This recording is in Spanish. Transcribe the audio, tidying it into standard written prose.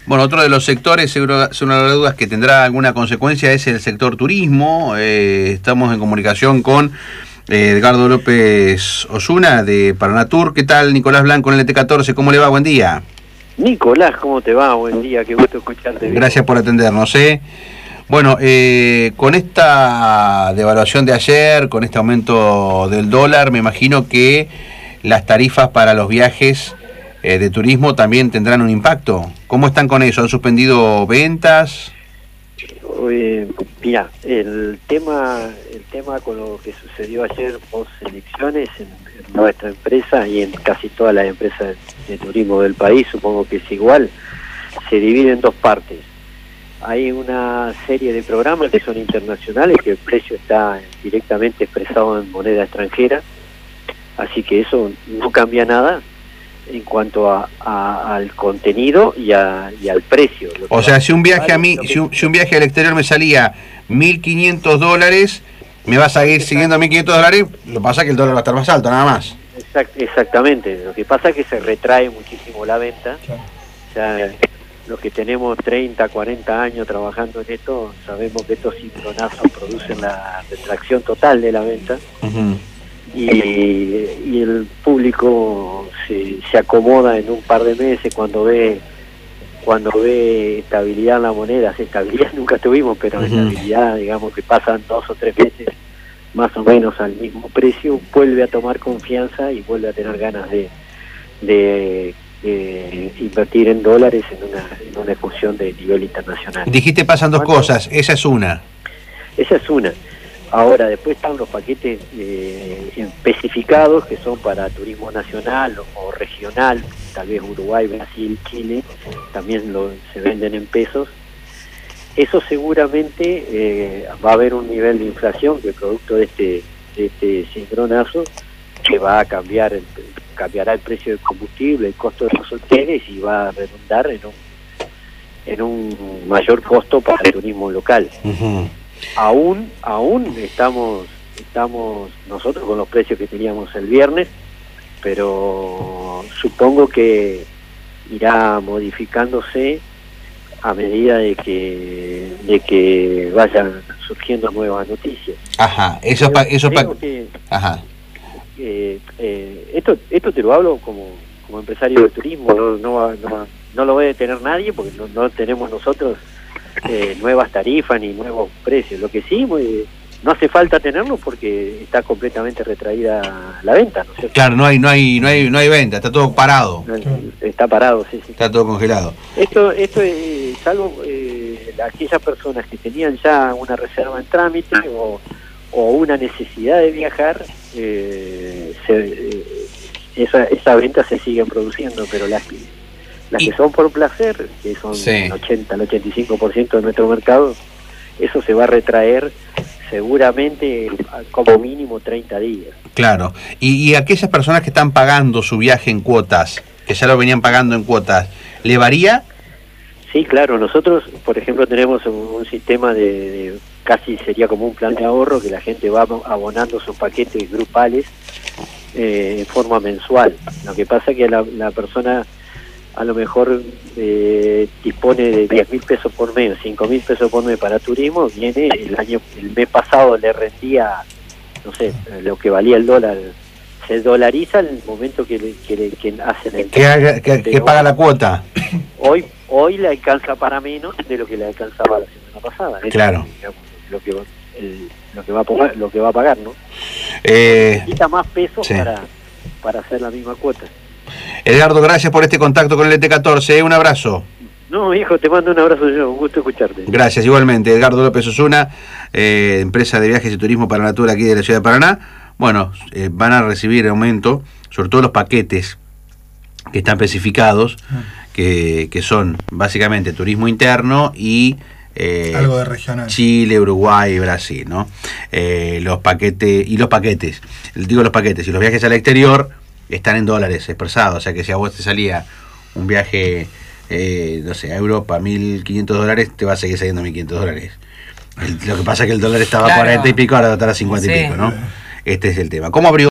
Bueno, otro de los sectores, seguro, sin lugar a dudas, que tendrá alguna consecuencia es el sector turismo. Estamos en comunicación con Edgardo López Osuna de Paranatur. ¿Qué tal, Nicolás Blanco en el LT14? ¿Cómo le va? Buen día. Nicolás, ¿cómo te va? Buen día, qué gusto escucharte. Gracias por atendernos. Bueno, con esta devaluación de ayer, con este aumento del dólar, me imagino que las tarifas para los viajes de turismo también tendrán un impacto. ¿Cómo están con eso? ¿Han suspendido ventas? Mira, el tema con lo que sucedió ayer post elecciones en nuestra empresa y en casi todas las empresas de turismo del país, supongo que es igual, se divide en dos partes. Hay una serie de programas que son internacionales, que el precio está directamente expresado en moneda extranjera, así que eso no cambia nada en cuanto al contenido y al precio. O sea, si un viaje si un viaje al exterior me salía $1.500, me va a seguir siguiendo a $1.500, lo que pasa es que el dólar va a estar más alto, nada más. Exactamente, lo que pasa es que se retrae muchísimo la venta. O sea, los que tenemos 30, 40 años trabajando en esto, sabemos que estos cimbronazos producen la retracción total de la venta. Y el público se acomoda en un par de meses cuando ve estabilidad en la moneda. Estabilidad nunca tuvimos, pero estabilidad, digamos que pasan 2 o 3 meses más o menos al mismo precio, vuelve a tomar confianza y vuelve a tener ganas de invertir en dólares en una fusión de nivel internacional. Dijiste pasan dos cosas, esa es una. Esa es una. Ahora, después están los paquetes especificados que son para turismo nacional o regional, tal vez Uruguay, Brasil, Chile, también se venden en pesos. Eso seguramente va a haber un nivel de inflación que producto de este cimbronazo que va a cambiará el precio del combustible, el costo de los hoteles y va a redundar en un mayor costo para el turismo local. Aún estamos nosotros con los precios que teníamos el viernes, pero supongo que irá modificándose a medida de que vayan surgiendo nuevas noticias. Ajá, ajá. Esto te lo hablo como empresario de turismo, no lo va a detener nadie porque no tenemos nosotros nuevas tarifas ni nuevos precios. Lo que sí, no hace falta tenerlo porque está completamente retraída la venta, ¿no es cierto? Claro, no hay venta, está todo parado. Está parado, sí. Está todo congelado. Esto es salvo aquellas personas que tenían ya una reserva en trámite o una necesidad de viajar, esas ventas se siguen produciendo, pero las que son por placer, que son el 80 al 85% de nuestro mercado, eso se va a retraer seguramente como mínimo 30 días. Claro, y aquellas personas que están pagando su viaje en cuotas, que ya lo venían pagando en cuotas, ¿le varía? Sí, claro, nosotros, por ejemplo, tenemos un sistema de casi sería como un plan de ahorro, que la gente va abonando sus paquetes grupales en forma mensual. Lo que pasa es que la persona a lo mejor dispone de 10.000 pesos por mes, 5.000 pesos por mes para turismo, viene el mes pasado le rendía, no sé, lo que valía el dólar, se dolariza en el momento que hacen el... Que paga la cuota. Hoy le alcanza para menos de lo que le alcanzaba la semana pasada. Claro. Lo que va a pagar, ¿no? Necesita más pesos para hacer la misma cuota. Edgardo, gracias por este contacto con el LT14, un abrazo. No, hijo, te mando un abrazo yo, un gusto escucharte. Gracias, igualmente. Edgardo López Osuna, empresa de viajes y turismo Paranatur aquí de la ciudad de Paraná. Bueno, van a recibir aumento, sobre todo los paquetes que están especificados, que son básicamente turismo interno y algo de regional. Chile, Uruguay y Brasil, ¿no? Los paquetes, y los paquetes y los viajes al exterior están en dólares expresados, o sea que si a vos te salía un viaje, no sé, a Europa, $1.500, te va a seguir saliendo $1.500. Lo que pasa es que el dólar estaba a 40 y pico, ahora va a estar a 50 y pico, ¿no? Este es el tema. ¿Cómo abrió?